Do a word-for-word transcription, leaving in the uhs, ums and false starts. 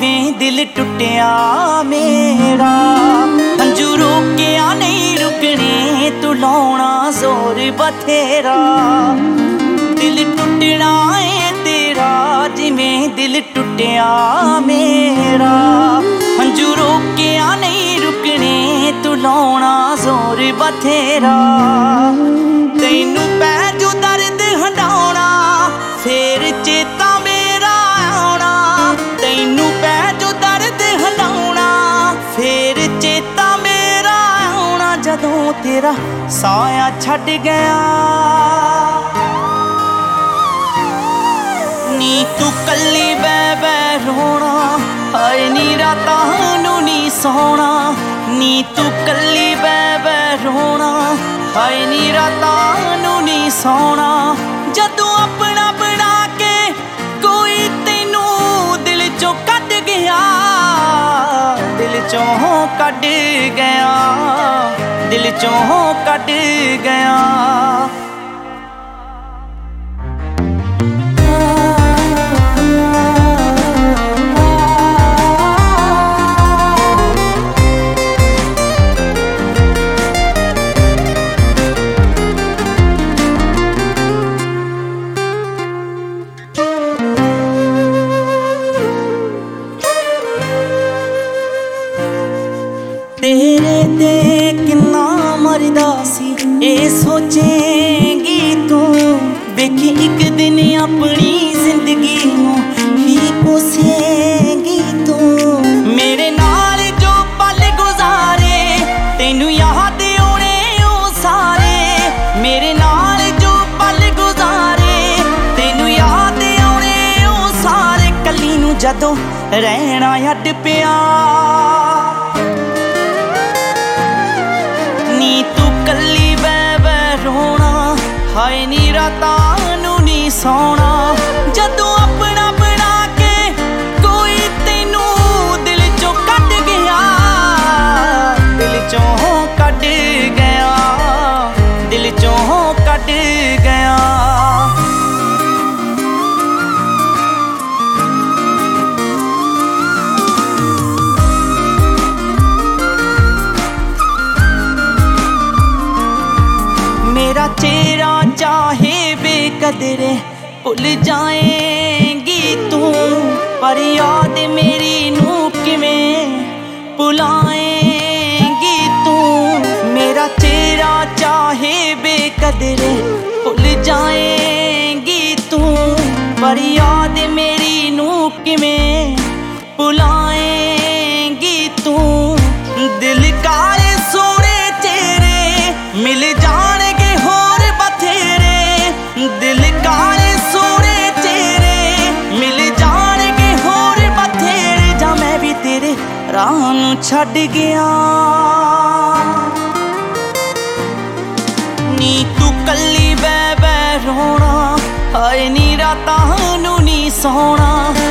जिवें दिल टुटिया मेरा। हंजू रोकिया नहीं रुकने तू लाउणा जोर बथेरा। दिल टुटना है तेरा जिवें दिल टुटिया मेरा। हंजू रोकिया नहीं रुकने तू लाउणा जोर बथेरा। तैनू पै जो दर्द हंडाउणा फेर चेता मेरा आउणा। तैनू पै जो दर्द हंडाउणा फेर चेता मेरा आउणा। जदों तेरा साया छड्ड गया नी तू कल्ली बै बै रोना। हाय नी रातां नूं नी सोना नी तू कल्ली बै बै रोना। हाय नी रातां नूं नी सोना। जदों अपना बना के कोई तैनू दिल चों कढ गया। दिल चों कढ गया दिल चों कढ गया। तेरे ते किन्ना मरदा सी ए सोचेंगी तू। वेखी एक दिन अपनी जिंदगी नूं ही कोसेंगी तू। मेरे नाल जो पल गुजारे तैनू याद आउणे ओ सारे। मेरे नाल जो पल गुजारे तैनू याद आउणे ओ सारे। कल्ली नूं जदों रहना अड पिया नी तू कल्ली बै बै रोना। हाय नी रातां नूं नी सोना। जदों अपना बना के कोई तैनू दिल चों कढ गया। दिल चों कढ गया दिल चों कढ गया। मेरा चेहरा चाहे बेकदरे भुल जाएंगी तू। पर याद मेरी नू किवें भुलाएंगी तू। मेरा चेहरा चाहे बेकदरे भुल जाएंगी तू। पर याद मेरी नू किवें भुलाएंगी तू। दिल काले सोने चेहरे मिल जाणगे होर बथेरे। दिल काले सोने चेहरे मिल जाणगे होर बथेरे। जां मैं भी तेरे राह नूं छड्ड गया नी तू कल्ली बै बै रोना। हाय नी रातां नूं नी सोना।